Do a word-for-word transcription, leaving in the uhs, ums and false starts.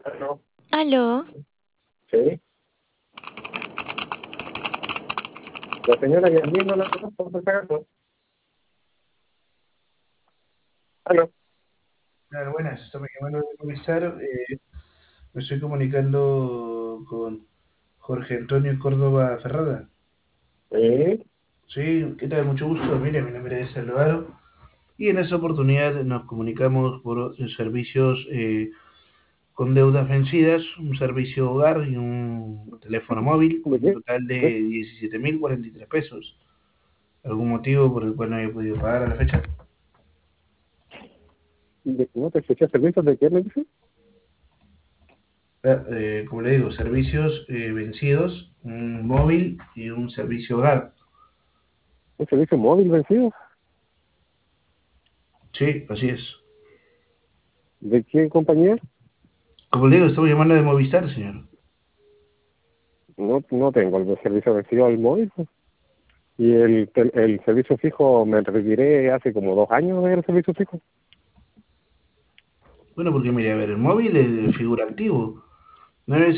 No, Aló, sí. La señora Yasmín no la conozco, por si acaso. Aló. Claro, buenas, estamos llamando de Movistar. eh, me estoy comunicando con Jorge Antonio Córdoba Ferrada. Sí. Sí, ¿qué tal? Mucho gusto. Mire, mi nombre es Álvaro. Y en esta oportunidad nos comunicamos por eh, servicios eh, con deudas vencidas, un servicio hogar y un teléfono móvil, ¿De un qué? total de ¿De, diecisiete mil cuarenta y tres pesos. ¿Algún motivo por el cual no haya podido pagar a la fecha? de, ¿No te escuché servicios de qué me dice? Ah, eh, como le digo, servicios eh, vencidos, un móvil y un servicio hogar. ¿Un servicio móvil vencido? Sí, así es. ¿De qué compañía? Como le digo, estamos llamando de Movistar, señor. No, no tengo el servicio vencido al móvil, pues. Y el, tel- el servicio fijo me retiré hace como dos años del servicio fijo. Bueno, porque mire, a ver, el móvil es figura activo. No es